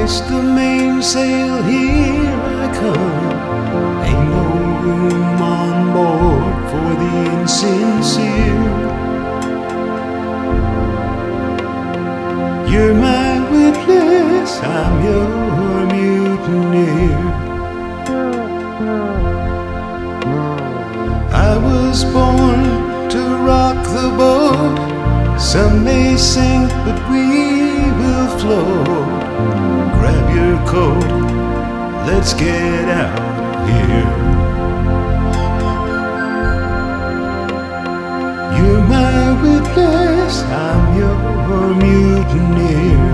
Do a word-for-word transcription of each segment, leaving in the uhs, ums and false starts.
hoist the mainsail, here I come. Ain't no room on board for the insincere. You're my witness, I'm your mutineer. I was born to rock the boat. Some may sink, but we will float. Grab your coat, let's get out of here. You're my witness, I'm your mutineer.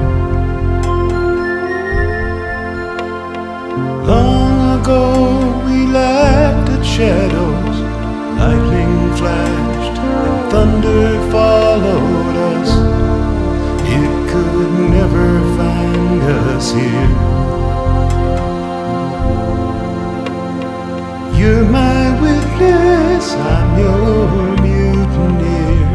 Long ago we laughed at shadows, lightning flashed and thunder followed us. It could never find us here. You're my witness, I'm your mutineer.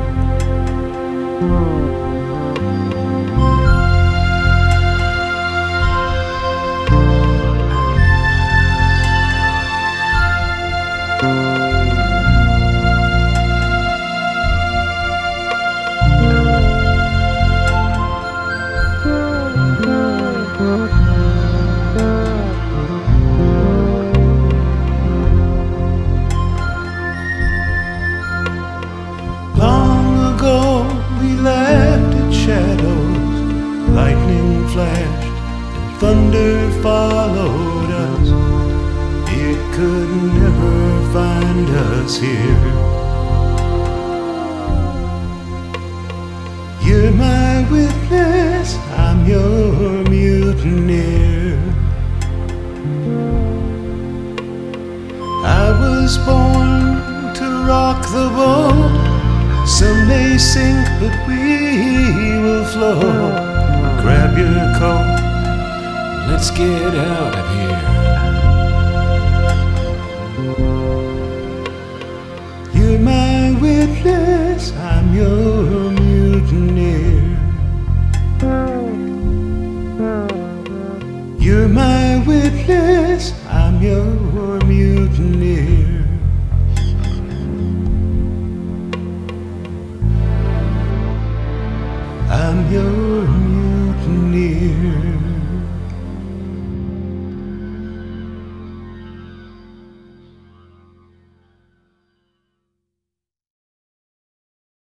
Lightning flashed and thunder followed us. It could never find us here. You're my witness, I'm your mutineer. I was born to rock the boat. Some may sink, but we will float. Grab your coat, let's get out of here. You're my witness, I'm your mutineer. You're my witness, I'm your mutineer. I'm your